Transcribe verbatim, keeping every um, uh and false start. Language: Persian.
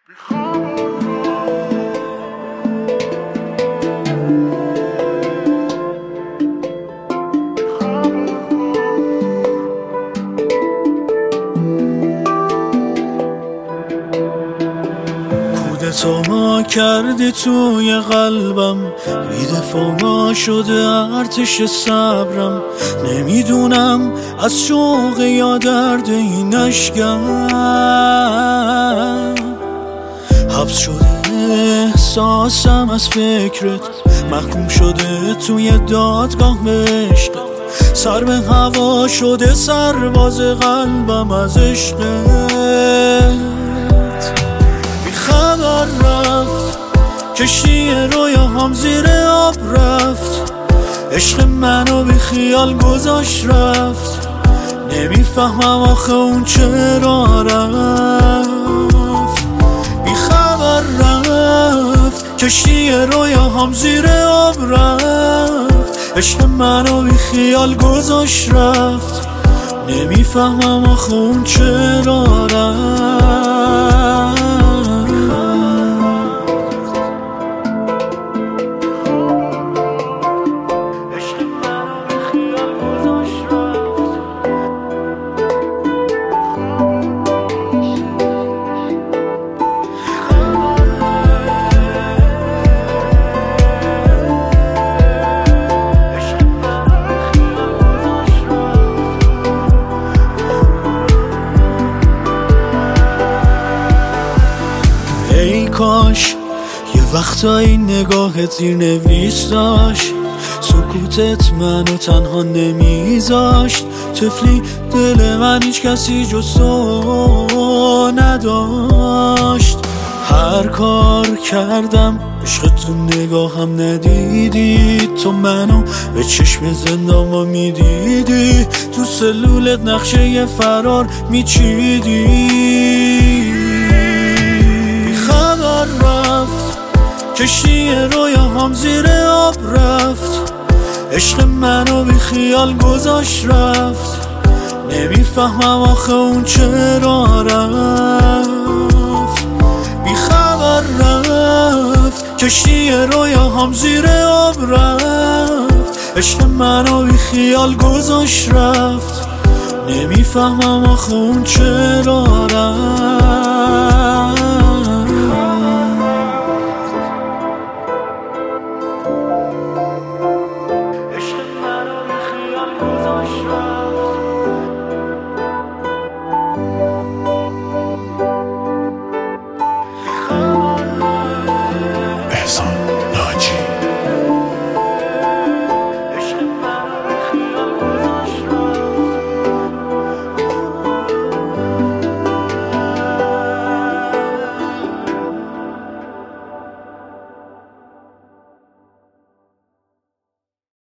تو ما کردی توی قلبم، بی‌دفاع شده ارتش صبرم. نمیدونم از شوق یا درد این اشکم، حبس شده احساسم از فکرت، محکوم شده توی دادگاه عشقت. سر به هوا شده سرباز قلبم از عشقت. خبر رفت کشتی رویاهام زیر آب رفت، عشق منو بی خیال گذاشت رفت. نمیفهمم آخه اون چرا رفت. بی خبر رفت کشتی رویاهام زیر آب رفت، عشق منو بی خیال گذاشت رفت. نمیفهمم آخه اون چرا رفت. ای کاش یه وقتایی نگاهت زیر نویس داشت، سکوتت منو تنها نمیذاشت. طفلی دل من هیچ کسی جز تو نداشت. هر کار کردم عشق تو نگاهم ندیدی، تو منو به چشم زندان ما میدیدی، تو سلولت نقشه فرار میچیدی. رفت کشتی رویاهام زیر آب رفت، عشق منو بی خیال گذاشت رفت. نمیفهمم آخه اون چرا رفت. بی خبر رفت کشتی رویاهام زیر آب رفت، عشق منو بی خیال گذاشت رفت. نمیفهمم آخه اون چرا رفت.